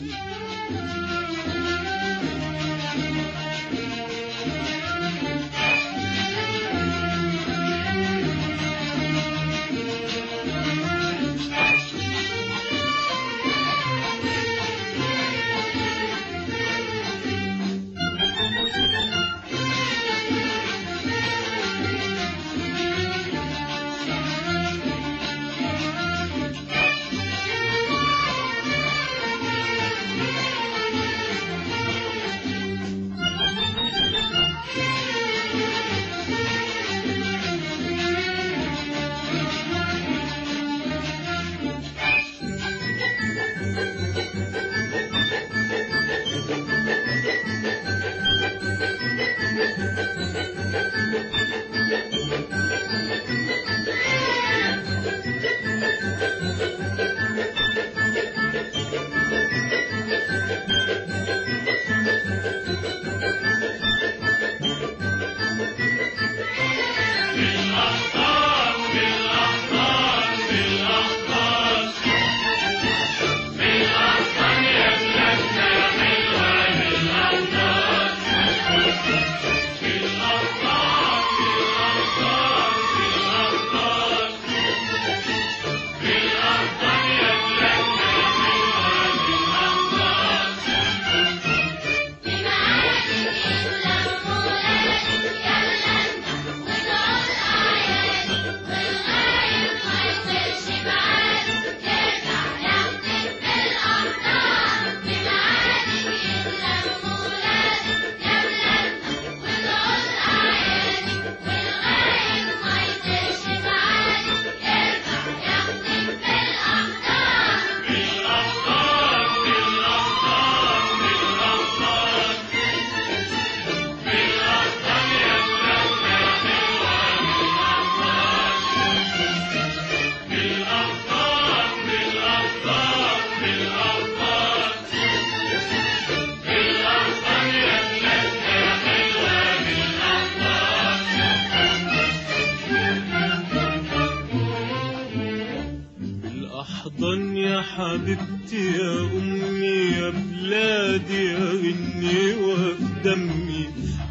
الأحضان يا حبيبتي يا أمي يا بلادي يا غني وفي دمي.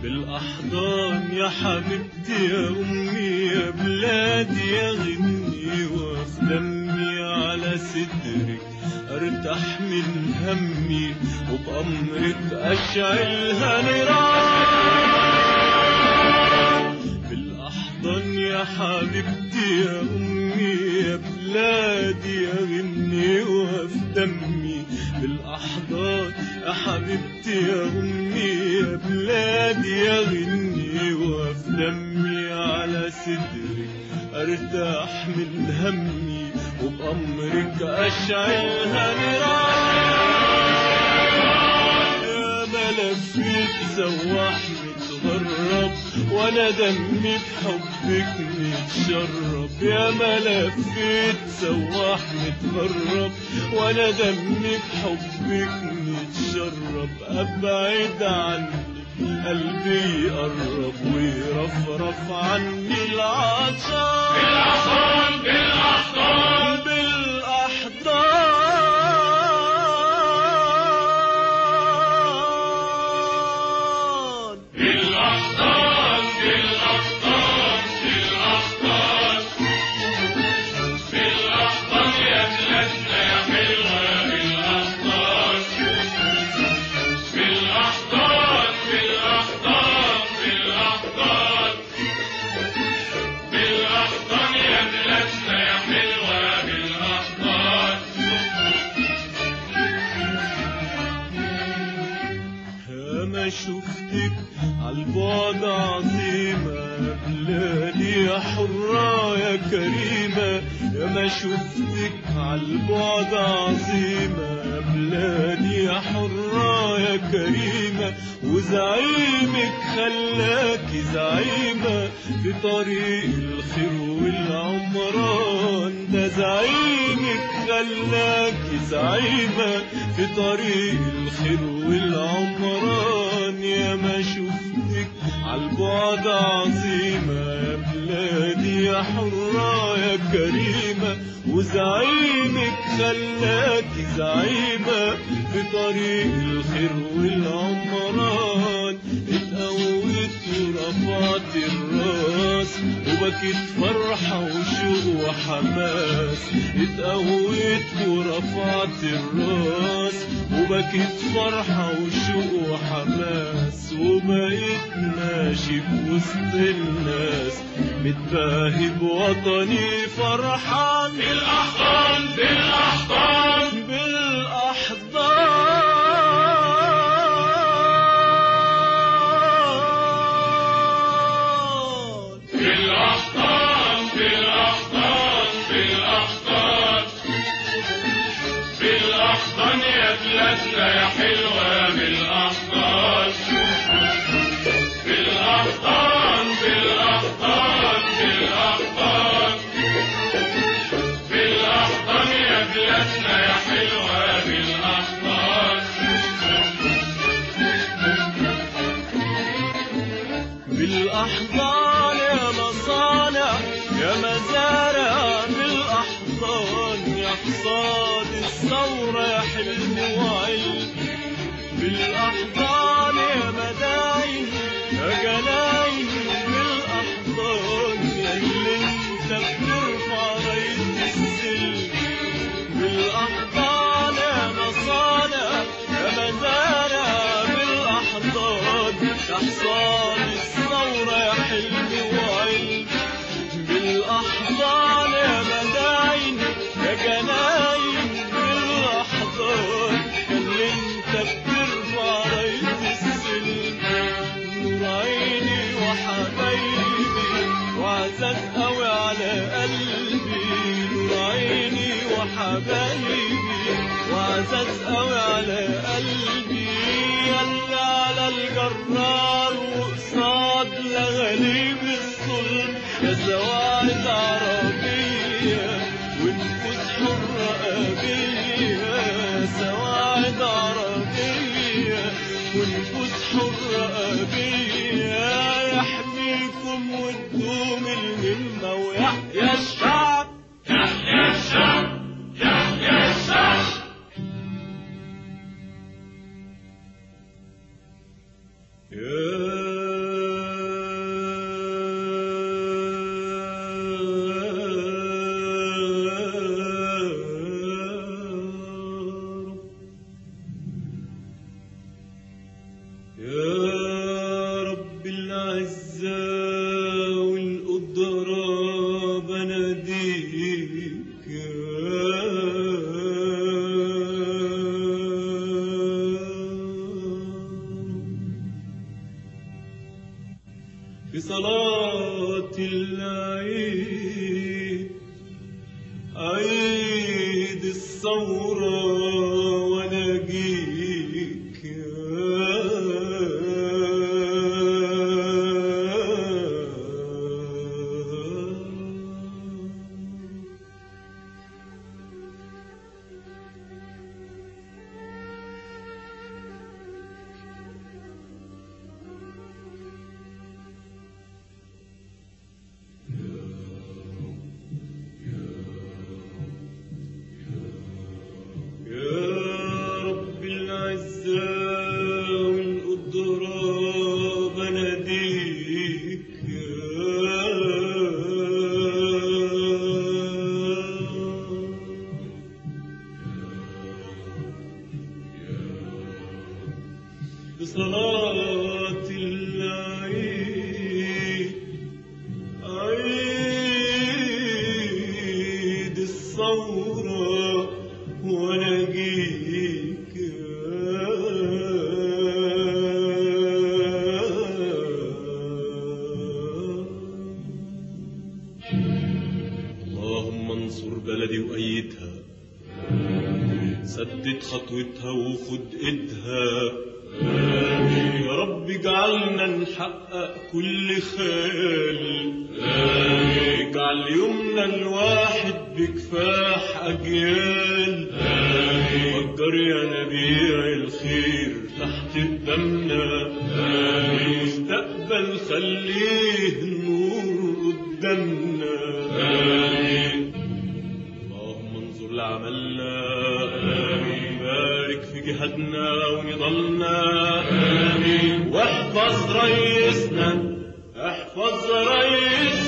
بالأحضان يا حبيبتي يا أمي يا بلادي يا غني وفي دمي. على صدرك أرتاح من همي وبأمرك أشعلها نيران. بالأحضان يا حبيبتي يا أمي يا بلادي يا غني وفي دمي. بالأحضان يا حبيبتي يا أمي يا بلادي يا غني وفي دمي. على صدرك أرتاح من همي وبأمرك أشعلها نيران. يا ما لفيت سواح متغرب وأنا دمي بحبك متشرب. يا ما لفيت سواح متغرب وأنا دمي بحبك متشرب. أبعد عني قلبي يقرب ويرفرف عني العطشان. بالأحضان بالأحضان بالأحضان بالأحضان بالأحضان بالأحضان يا بلادنا يا حلوة بالأحضان. بالأحضان بالأحضان بالأحضان بالأحضان يا بلادنا يا حلوة بالأحضان. ما شفتك عالبعد عظيمة بلادي يا حرة يا كريمة. يا ما شفتك عالبعد عظيمة بلادي يا حرة يا كريمة. وزعيمك خلاكي زعيمة في طريق الخير والعمران. ده زعيمك خلاكي زعيمة في طريق الخير والعمران. يا ما شفتك عالبعد عظيمة يا بلادي يا حرة يا كريمة. وزعيمك خلاكي زعيمة في طريق الخير والعمران، اتقويت ورفعت الراس وبكيت فرحة وشوق وحماس، اتقويت ورفعت الراس وبكيت فرحة وشوق وحماس، وبقيت ماشي بوسط الناس متباهي بوطني فرحان بالأحضان بالأحضان بالأحضان بالأحضان بالأحضان بالأحضان بالأحضان يا بلادنا يا حلوة بالأحضان بالأحضان بالأحضان بالأحضان بالأحضان يا بلادنا يا حلوة بالأحضان بالأحضان يا مصانع يا مزارع، بالأحضان يا حصاد الثورة يا حلم وعلم، بالأحضان يا مداين يا جناين، بالأحضان يا اللي انت بترفع راية السلم، بالأحضان يا مصانع يا مزارع، بالأحضان يا حصاد الثورة يا حلم وعلم، بالأحضان يا مداين يا جناين، بالأحضان يا اللي انت بترفع راية السلم، نور عيني وحبايبي وعزاز قوي على قلبي، نور عيني وحبايبي وعزاز قوي على قلبي، يلا على الجرار وقصاد لغاليب الظلم، يا سواعد عربية ونفوس حرة أبية، يا سواعد عربية ونفوس حرة أبية، يحميكم وتدوم المهمة ويحيى الشعب يحيى الشعب يحيى الشعب. يا رب العزة والقدرة بناديك، في صلاة العيد عيد الثورة وناجيك، بصلاة العيد عيد الثورة وناجيك، اللهم انصر بلدي وأيدها، سدد خطوتها وخد ايدها، يا رب اجعلنا نحقق كل خيال، اجعل يومنا الواحد بكفاح أجيال، فكر يا نبيع الخير تحت قدامنا، المستقبل خليه النور قدامنا، اللهم انظر لعملنا، بارك في جهادنا ونضلنا آمين. واحفظ رئيسنا، احفظ رئيسنا